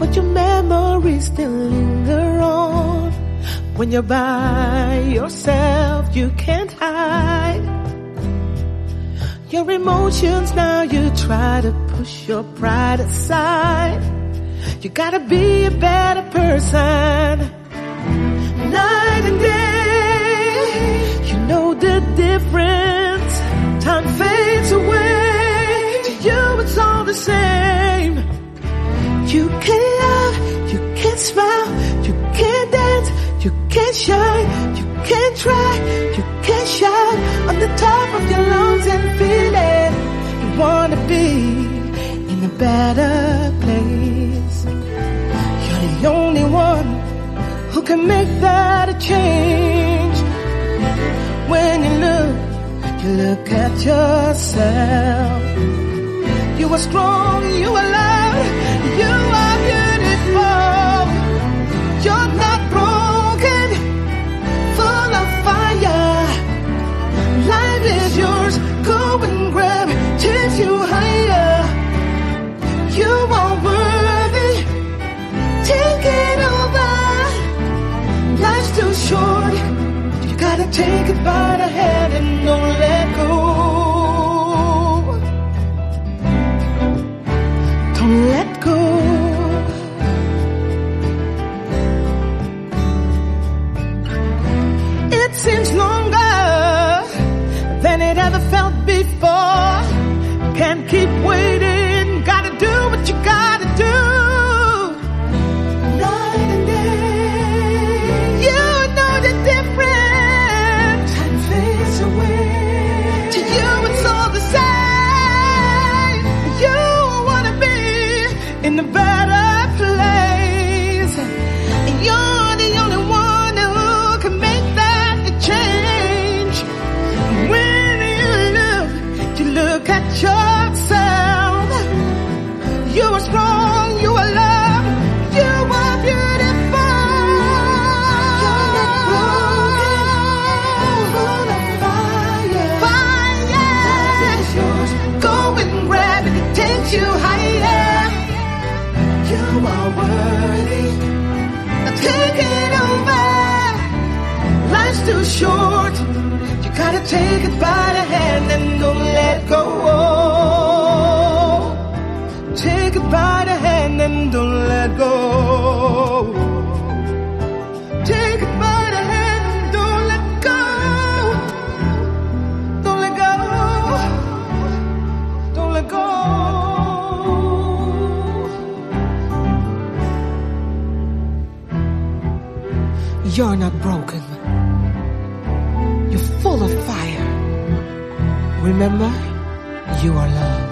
but your memories still linger on. When you're by yourself, you can't hide your emotions. Now you try to push your pride aside. You gotta be a better person. Night and day, you know the difference. Time fades away. To you it's all the same. You can't love, you can't smile, you can't dance, you can't shine, you can't try, you can't shout on the top of your lungs and feel it. You wanna be in a better place. You're the only one who can make that a change. When you look at yourself. You are strong, you are loud, you are beautiful. You're not broken, full of fire. Life is yours, go and grab, takes you higher. You are worthy, take it over. Life's too short, you gotta take it by the hand and don't let go. Don't let go. It seems longer than it ever felt before. Can't keep waiting, gotta do what you gotta do. Night and day, you know the difference. Time fades away. To you it's all the same. You wanna be in a better place. And you're the only one who can make that a change. When you look at yourself. You are strong, you are loved, you are beautiful. You're not broken, full of fire. Fire. Life is yours, go and grab it, it takes you higher. You are worthy, now take it over. Life's too short, you gotta take it by the hand and don't let go. Take it by the hand and don't let go. Take it by the hand and don't let go. Don't let go. Don't let go. You're not broken. You're full of fire. Remember, you are loved.